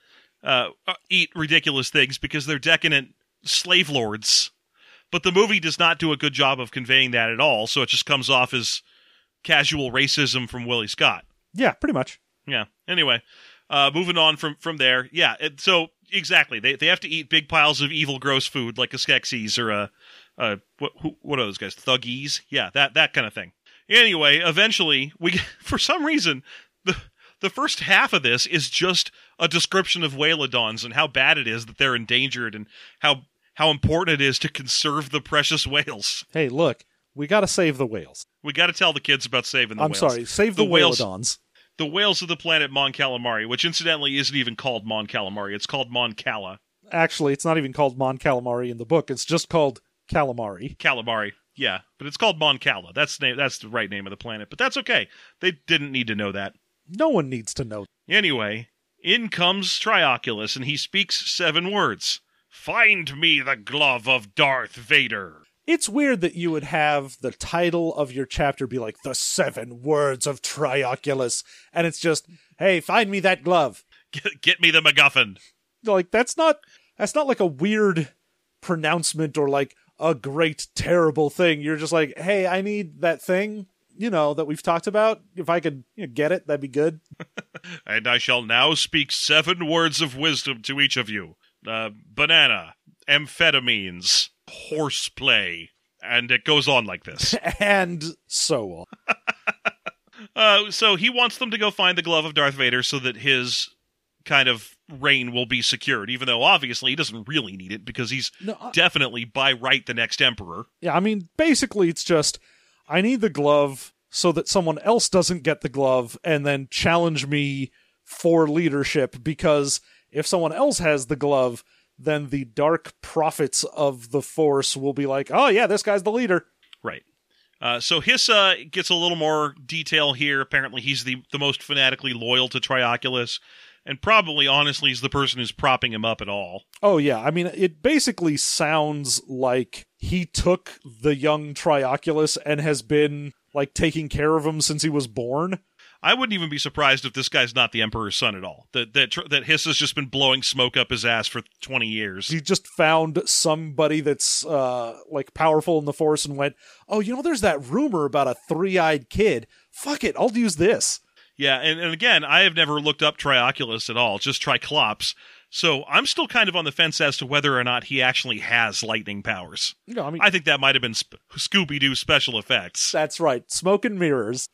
uh, eat ridiculous things because they're decadent slave lords. But the movie does not do a good job of conveying that at all, so it just comes off as casual racism from Willie Scott. Yeah, pretty much. Yeah. Anyway, uh, moving on from, from there. Yeah, it, so exactly. They they have to eat big piles of evil, gross food like a Skeksis or a, a what, who, what are those guys? Thuggies? Yeah, that, that kind of thing. Anyway, eventually, we for some reason, the the first half of this is just a description of whalodons and how bad it is that they're endangered and how how important it is to conserve the precious whales. Hey, look, we got to save the whales. We got to tell the kids about saving the I'm whales. sorry, save the, The whales- whalodons. The whales of the planet Mon Calamari, which incidentally isn't even called Mon Calamari. It's called Mon Cala. Actually, it's not even called Mon Calamari in the book. It's just called Calamari. Calamari. Yeah, but it's called Mon Cala. That's the name, that's the right name of the planet, but that's okay. They didn't need to know that. No one needs to know. Anyway, in comes Trioculus, and he speaks seven words. Find me the glove of Darth Vader. It's weird that you would have the title of your chapter be like, The Seven Words of Trioculus, and it's just, hey, find me that glove. Get, get me the MacGuffin. Like, that's not, that's not like a weird pronouncement or like a great, terrible thing. You're just like, hey, I need that thing, you know, that we've talked about. If I could you know, get it, that'd be good. And I shall now speak seven words of wisdom to each of you. Uh, banana, amphetamines, horseplay, and it goes on like this. And so on. uh, so he wants them to go find the glove of Darth Vader so that his kind of reign will be secured, even though obviously he doesn't really need it because he's No, I- definitely by right the next emperor. Yeah, I mean, basically it's just, I need the glove so that someone else doesn't get the glove and then challenge me for leadership, because if someone else has the glove, then the dark prophets of the Force will be like, oh yeah, this guy's the leader. Right. Uh, so Hissa gets a little more detail here. Apparently he's the, the most fanatically loyal to Trioculus, and probably, honestly, is the person who's propping him up at all. Oh yeah, I mean, it basically sounds like he took the young Trioculus and has been, like, taking care of him since he was born. I wouldn't even be surprised if this guy's not the Emperor's son at all. That that that Hissa's just been blowing smoke up his ass for twenty years. He just found somebody that's, uh, like, powerful in the Force and went, oh, you know, there's that rumor about a three-eyed kid. Fuck it, I'll use this. Yeah, and, and again, I have never looked up Trioculus at all, just Triclops. So I'm still kind of on the fence as to whether or not he actually has lightning powers. No, I mean, I think that might have been sp- Scooby-Doo special effects. that's right, smoke and mirrors.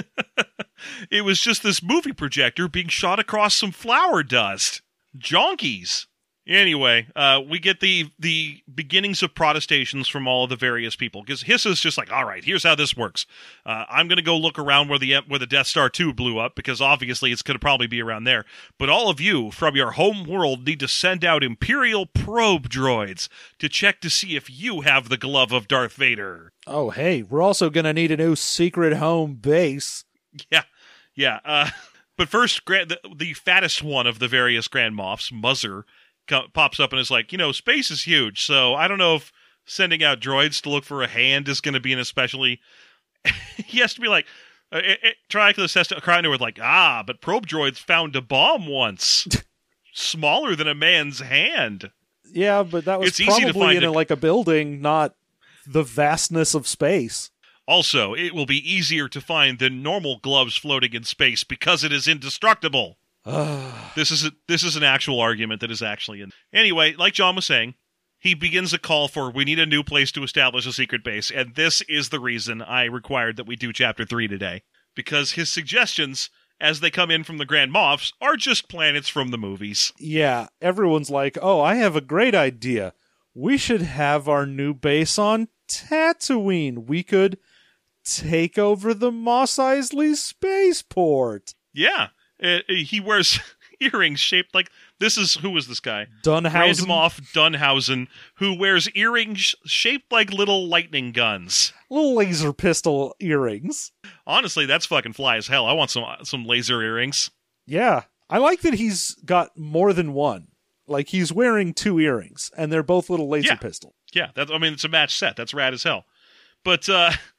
It was just this movie projector being shot across some flour dust. Jonkies. Anyway, uh, we get the the beginnings of protestations from all of the various people, because Hissa's just like, all right, here's how this works. Uh, I'm going to go look around where the where the Death Star two blew up, because obviously it's going to probably be around there. But all of you from your home world need to send out Imperial probe droids to check to see if you have the glove of Darth Vader. Oh, hey, we're also going to need a new secret home base. Yeah, yeah. Uh, but first, Grand, the, the fattest one of the various Grand Moffs, Muzzer, co- pops up and is like, you know, space is huge, so I don't know if sending out droids to look for a hand is going to be an especially... he has to be like... Uh, it, it, Trioculus has to cry into it like, ah, but probe droids found a bomb once. Smaller than a man's hand. Yeah, but that was It's easy to probably find in a- a, like a building, not the vastness of space. Also, it will be easier to find than normal gloves floating in space because it is indestructible. This is a, this is an actual argument that is actually in. Anyway, like John was saying, he begins a call for we need a new place to establish a secret base, and this is the reason I required that we do Chapter three today. Because his suggestions, as they come in from the Grand Moffs, are just planets from the movies. Yeah, everyone's like, oh, I have a great idea. We should have our new base on Tatooine. We could take over the Mos Eisley spaceport. Yeah, uh, he wears earrings shaped like... This is... Who is this guy? Grand Dunhausen. Moff Dunhausen, who wears earrings shaped like little lightning guns. Little laser pistol earrings. Honestly, that's fucking fly as hell. I want some some laser earrings. Yeah. I like that he's got more than one. Like, he's wearing two earrings, and they're both little laser Yeah. pistol. Yeah, that, I mean, it's a match set. That's rad as hell. But uh,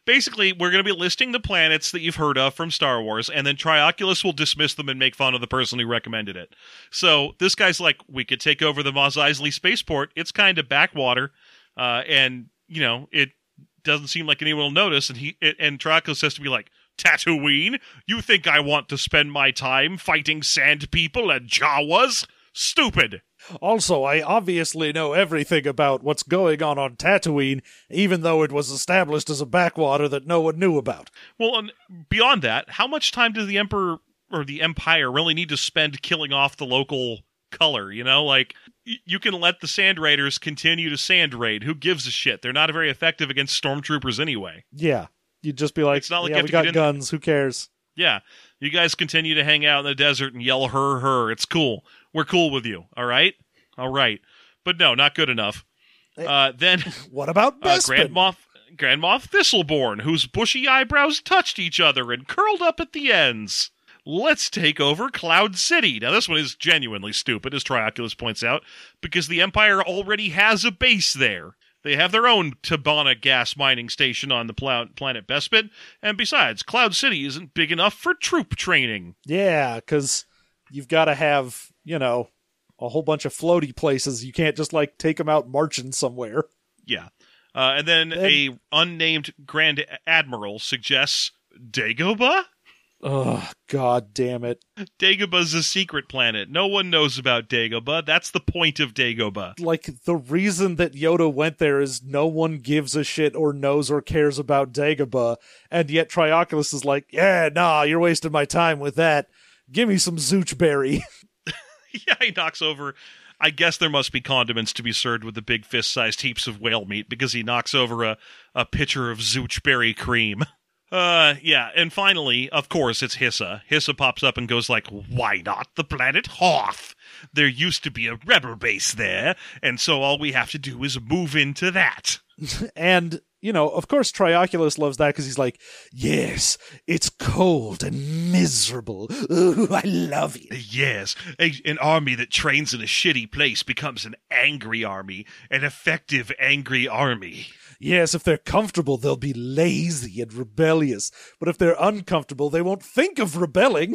basically, we're going to be listing the planets that you've heard of from Star Wars, and then Trioculus will dismiss them and make fun of the person who recommended it. So this guy's like, we could take over the Mos Eisley spaceport. It's kind of backwater, uh, and, you know, it doesn't seem like anyone will notice. And he it, and Trioculus has to be like, Tatooine? You think I want to spend my time fighting sand people and Jawas? Stupid! Also, I obviously know everything about what's going on on Tatooine, even though it was established as a backwater that no one knew about. Well, and beyond that, how much time does the Emperor or the Empire really need to spend killing off the local color, you know? Like, y- you can let the Sand Raiders continue to sand raid. Who gives a shit? They're not very effective against stormtroopers anyway. Yeah. You'd just be like, It's not like yeah, you have we to got get in- guns, who cares? Yeah, you guys continue to hang out in the desert and yell her, her. It's cool. We're cool with you, all right? All right. But no, not good enough. Uh, then, What about uh, Bespin? Grand Moff, Grand Moff Thistleborn, whose bushy eyebrows touched each other and curled up at the ends. Let's take over Cloud City. Now, this one is genuinely stupid, as Trioculus points out, because the Empire already has a base there. They have their own Tabana gas mining station on the pl- planet Bespin, and besides, Cloud City isn't big enough for troop training. Yeah, because you've got to have, you know, a whole bunch of floaty places. You can't just, like, take them out marching somewhere. Yeah. Uh, and then And- a unnamed Grand Admiral suggests Dagobah? Ugh, god damn it. Dagobah's a secret planet. No one knows about Dagobah. That's the point of Dagobah. Like, the reason that Yoda went there is no one gives a shit or knows or cares about Dagobah, and yet Trioculus is like, yeah, nah, you're wasting my time with that. Give me some Zoochberry. Yeah, he knocks over... I guess there must be condiments to be served with the big fist-sized heaps of whale meat, because he knocks over a, a pitcher of Zoochberry cream. Uh, yeah, and finally, of course, it's Hissa. Hissa pops up and goes like, why not the planet Hoth? There used to be a rebel base there, and so all we have to do is move into that. And, you know, of course Trioculus loves that because he's like, yes, it's cold and miserable. Ooh, I love it. Yes, a, an army that trains in a shitty place becomes an angry army, an effective angry army. Yes, if they're comfortable, they'll be lazy and rebellious. But if they're uncomfortable, they won't think of rebelling.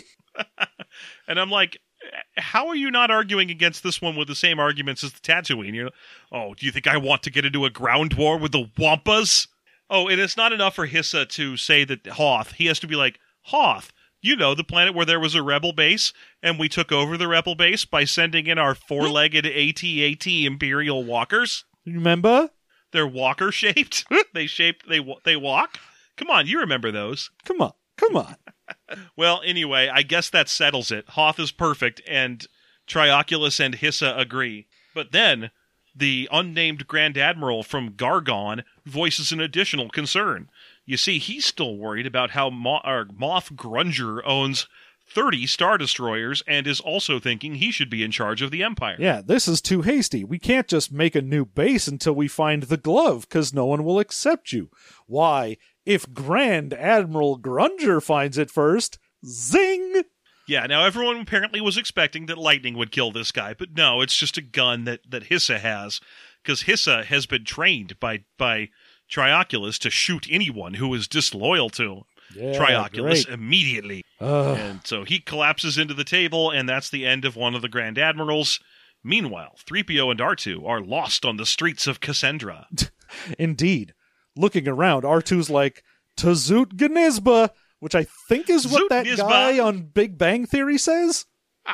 And I'm like, how are you not arguing against this one with the same arguments as the Tatooine? You're, oh, do you think I want to get into a ground war with the Wampas? Oh, and it's not enough for Hissa to say that Hoth. He has to be like, Hoth, you know, the planet where there was a rebel base, and we took over the rebel base by sending in our four-legged AT AT Imperial walkers? Remember? They're walker-shaped? they shaped, they they walk? Come on, you remember those. Come on, come on. Well, anyway, I guess that settles it. Hoth is perfect, and Trioculus and Hissa agree. But then, the unnamed Grand Admiral from Gargon voices an additional concern. You see, he's still worried about how Mo- or Moff Grunger owns thirty Star Destroyers and is also thinking he should be in charge of the Empire. Yeah, this is too hasty. We can't just make a new base until we find the glove, because no one will accept you. Why, if Grand Admiral Grunger finds it first, zing! Yeah, now everyone apparently was expecting that lightning would kill this guy, but no, it's just a gun that, that Hissa has, because Hissa has been trained by, by Trioculus to shoot anyone who is disloyal to him. Yeah, Trioculus great. immediately. Ugh. And so he collapses into the table, and that's the end of one of the Grand Admirals. Meanwhile, three P O and R two are lost on the streets of Cassandra. Indeed. Looking around, R two's like, Tazoot Ganizba, which I think is what Zoot that Nizba. guy on Big Bang Theory says.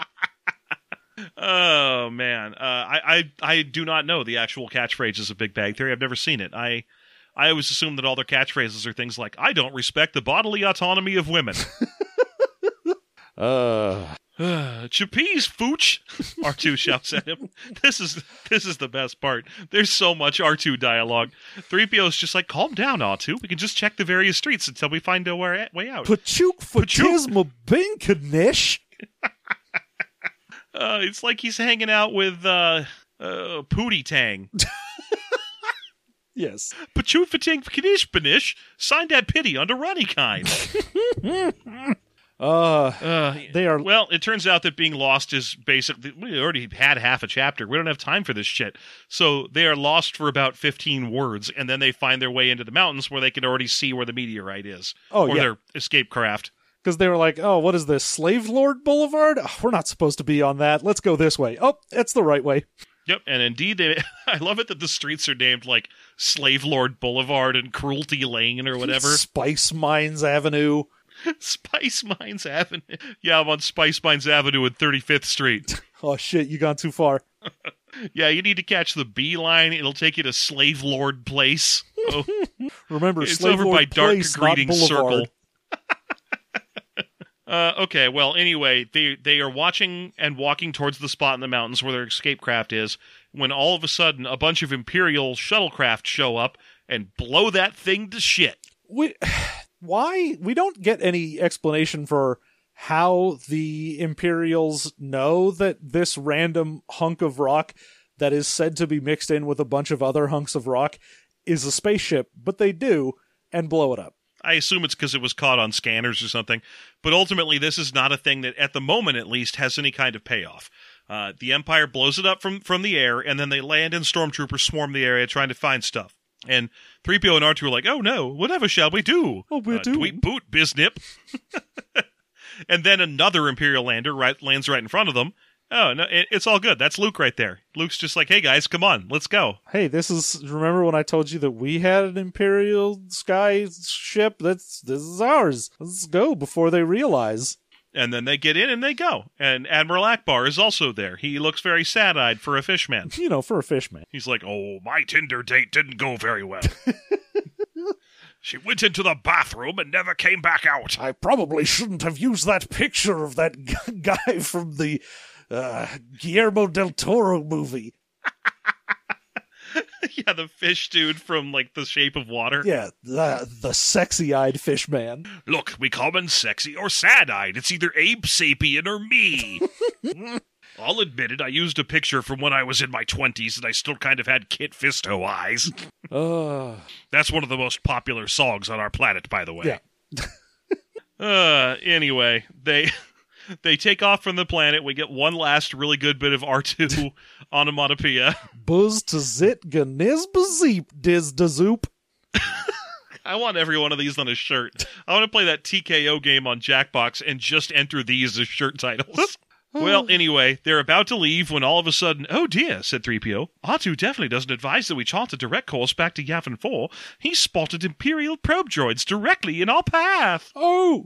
Oh, man. Uh, I, I I do not know the actual catchphrases of Big Bang Theory. I've never seen it. I I always assume that all their catchphrases are things like, I don't respect the bodily autonomy of women. Uh, Chappies, Fooch! R two shouts at him. This is this is the best part. There's so much R two dialogue. three P O's just like, calm down, R two. We can just check the various streets until we find a way way out. Pachook Fatisma Binkanish. Uh, it's like he's hanging out with uh, uh, Pootie Tang. Yes. Pachoot Fatang Kanish Banish signed that pity under Ronnie Kind. Uh, Uh, they are well, it turns out that being lost is basically, we already had half a chapter. We don't have time for this shit. So they are lost for about fifteen words, and then they find their way into the mountains where they can already see where the meteorite is. Oh, or yeah. their escape craft. because they were like, oh, what is this, Slave Lord Boulevard? Oh, we're not supposed to be on that. Let's go this way. Oh, it's the right way. Yep, and indeed, they, I love it that the streets are named like Slave Lord Boulevard and Cruelty Lane or whatever. Spice Mines Avenue. Spice Mines Avenue. Yeah, I'm on Spice Mines Avenue and thirty-fifth Street. Oh, shit, you gone too far. Yeah, you need to catch the B line. It'll take you to Slave Lord Place. Oh, Remember, it's Slave over Lord by Dark Place, not Greeting Boulevard. Circle. Uh, okay, well, anyway, they they are watching and walking towards the spot in the mountains where their escape craft is, when all of a sudden a bunch of Imperial shuttlecraft show up and blow that thing to shit. We, why? We don't get any explanation for how the Imperials know that this random hunk of rock that is said to be mixed in with a bunch of other hunks of rock is a spaceship, but they do, and blow it up. I assume it's because it was caught on scanners or something, but ultimately this is not a thing that, at the moment at least, has any kind of payoff. Uh, the Empire blows it up from, from the air, and then they land and stormtroopers swarm the area trying to find stuff. And three P O and R two are like, oh no, whatever shall we do? Oh, we uh, do. Tweet boot, biznip. And then another Imperial lander right, lands right in front of them. Oh, no, it, it's all good. That's Luke right there. Luke's just like, hey guys, come on, let's go. Hey, this is, remember when I told you that we had an Imperial sky ship? That's, this is ours. Let's go before they realize. And then they get in and they go. And Admiral Akbar is also there. He looks very sad-eyed for a fishman. You know, for a fishman. He's like, oh, my Tinder date didn't go very well. She went into the bathroom and never came back out. I probably shouldn't have used that picture of that g- guy from the uh, Guillermo del Toro movie. Yeah, the fish dude from, like, The Shape of Water. Yeah, the, the sexy-eyed fish man. Look, we call him sexy or sad-eyed. It's either Abe Sapien or me. I'll admit it, I used a picture from when I was in my twenties and I still kind of had Kit Fisto eyes. Uh, That's one of the most popular songs on our planet, by the way. yeah. Uh, anyway, they they take off from the planet. We get one last really good bit of R two onomatopoeia. Buzz to zit ganiz bazeep diz da zoop. I want every one of these on a shirt. I want to play that T K O game on Jackbox and just enter these as shirt titles. Well, anyway, they're about to leave when all of a sudden, oh dear, said three P O. R two definitely doesn't advise that we chart a direct course back to Yavin four. He spotted Imperial probe droids directly in our path. Oh,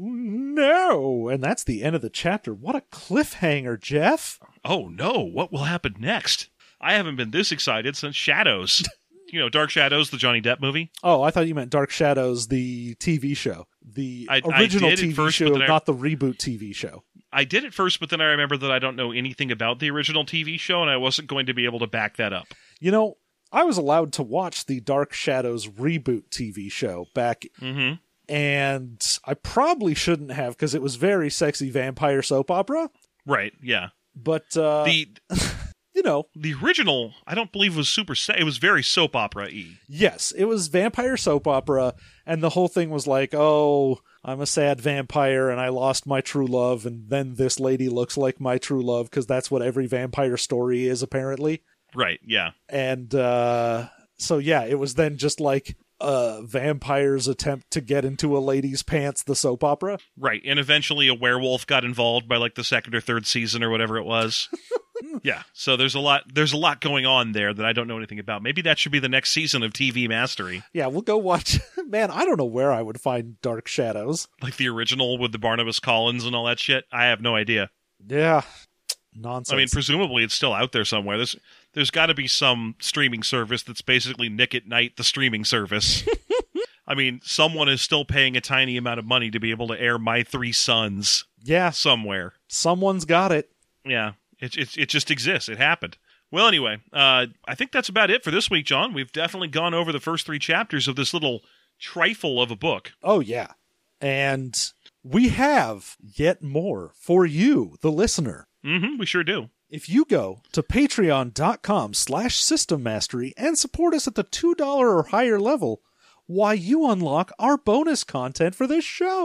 no. And that's the end of the chapter. What a cliffhanger, Jeff. Oh no, what will happen next? I haven't been this excited since Shadows. You know, Dark Shadows, the Johnny Depp movie. Oh, I thought you meant Dark Shadows, the T V show. The I- I original did at T V first, but show, then I- not the reboot T V show. I did it first, but then I remembered that I don't know anything about the original T V show, and I wasn't going to be able to back that up. You know, I was allowed to watch the Dark Shadows reboot T V show back, Mm-hmm. and I probably shouldn't have because it was very sexy vampire soap opera. Right, yeah. But, uh, The you know, the original, I don't believe was super... Sa- it was very soap opera-y. yes, it was vampire soap opera, and the whole thing was like, oh, I'm a sad vampire and I lost my true love, and then this lady looks like my true love, because that's what every vampire story is, apparently. Right, yeah. And uh, so, yeah, it was then just like a vampire's attempt to get into a lady's pants, the soap opera. Right, and eventually a werewolf got involved by like the second or third season or whatever it was. Yeah, so there's a lot there's a lot going on there that I don't know anything about. Maybe that should be the next season of T V Mastery. Yeah, we'll go watch. Man, I don't know where I would find Dark Shadows. Like the original with the Barnabas Collins and all that shit. I have no idea. Yeah, nonsense. I mean, presumably it's still out there somewhere. There's there's got to be some streaming service that's basically Nick at Night, the streaming service. I mean, someone is still paying a tiny amount of money to be able to air My Three Sons yeah, somewhere. someone's got it. Yeah, it, it, it just exists. It happened. Well, anyway, uh, I think that's about it for this week, John. We've definitely gone over the first three chapters of this little trifle of a book. Oh, yeah. And we have yet more for you, the listener. Mm-hmm, we sure do. If you go to patreon.com slash system mastery and support us at the two dollars or higher level, why, you unlock our bonus content for this show.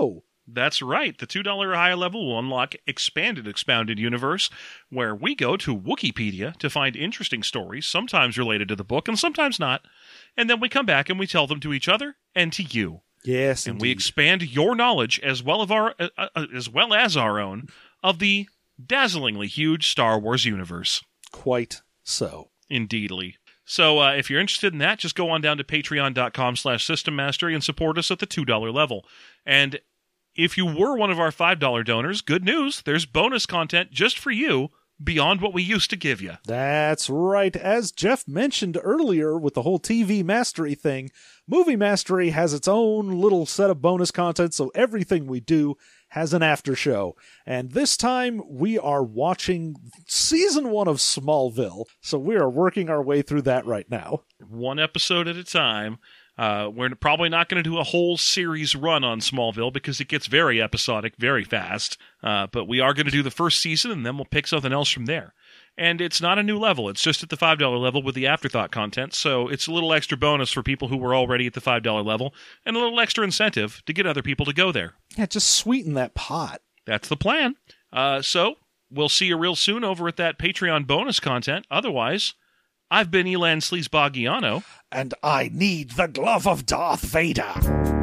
That's right. The two dollars or higher level will unlock Expanded Expounded Universe, where we go to Wikipedia to find interesting stories, sometimes related to the book and sometimes not. And then we come back and we tell them to each other and to you. Yes, and indeed. we expand your knowledge as well of our uh, uh, as well as our own of the dazzlingly huge Star Wars universe. Quite so. Indeedly. So uh, if you're interested in that, just go on down to patreon.com slash system mastery and support us at the two dollars level. And if you were one of our five dollars donors, good news, there's bonus content just for you beyond what we used to give you. That's right. As Jeff mentioned earlier with the whole T V Mastery thing, Movie Mastery has its own little set of bonus content, so everything we do has an after show. And this time we are watching season one of Smallville, so we are working our way through that right now. One episode at a time. Uh, we're probably not going to do a whole series run on Smallville because it gets very episodic very fast. Uh, but we are going to do the first season, and then we'll pick something else from there. And it's not a new level. It's just at the five dollars level with the afterthought content. So it's a little extra bonus for people who were already at the five dollars level and a little extra incentive to get other people to go there. Yeah, just sweeten that pot. That's the plan. Uh, so we'll see you real soon over at that Patreon bonus content. Otherwise, I've been Elan Sleazeboggiano. And I need the glove of Darth Vader.